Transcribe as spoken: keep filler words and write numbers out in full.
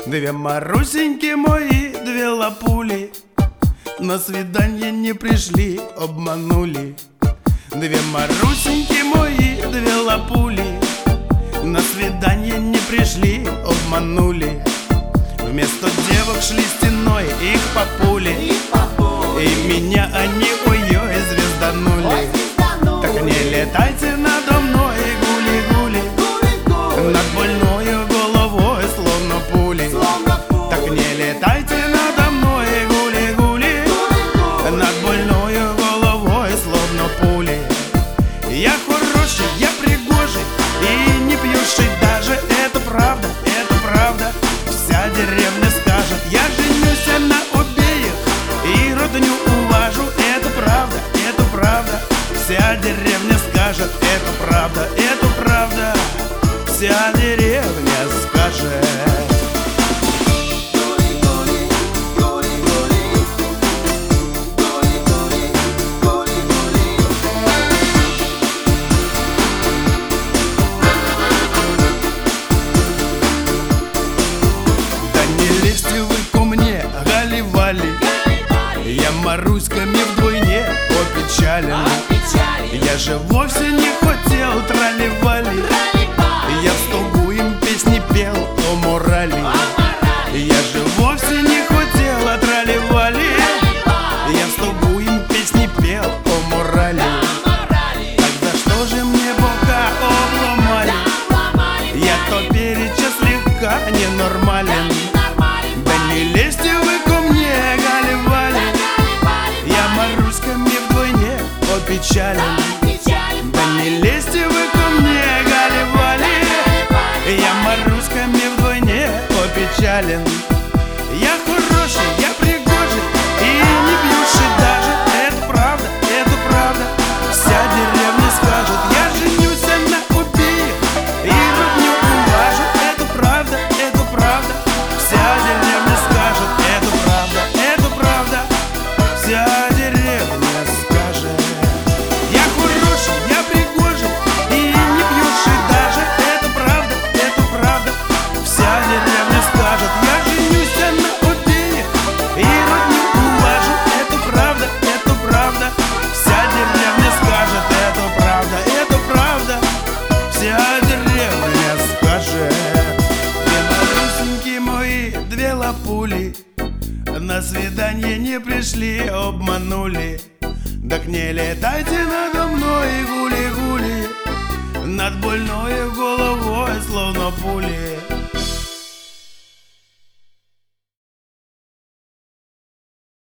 Две Марусеньки мои, две лапули, на свидание не пришли, обманули. Две Марусеньки мои, две лапули, на свидание не пришли, обманули. Вместо девок шли стеной их папули, и меня они ой-ой звезданули. Так не летайте надо мной, гули-гули, над больною головой словно пули. Так не летайте надо мной, гули-гули, над больною головой словно пули. Я хороший, я пригожий и не пьющий даже, это правда, это правда. Вся деревня скажет, я женюсь на обеих и родню уважу, это правда, это правда. Вся деревня скажет, это правда, это правда. Вся деревня скажет. Да не лезьте вы ко мне, гали-вали, я Маруськами вдвойне опечален. Я же вовсе не хотел трали-вали, я в стогу им песни пел о морали. Я же вовсе не хотел трали-вали, я в стогу им песни пел о морали. Тогда что же мне бока обломали? Я то переча слегка ненормален. Да не лезьте вы ко мне, гали-вали, я Маруськами вдвойне опечален. Да не лезьте вы ко мне, гали-вали, я Маруськами вдвойне опечален. Я хороший, я пригожий и не пьющий даже, это правда, это правда. Вся деревня скажет, я женюсь на обеих и родню уважу, это правда, это правда. Вся деревня скажет, это правда, это правда. Вся деревня скажет. Я хороший, я пригожий и не пьющий даже, это правда, это правда. Вся деревня скажет, я женюсь на обеих и родню уважу, это правда, это правда. Вся деревня скажет, это правда, это правда. Вся деревня скажет. Две Марусеньки мои, две лапули, на свидание не пришли, обманули. Так не летайте надо мной, гули-гули, над больною головой словно пули.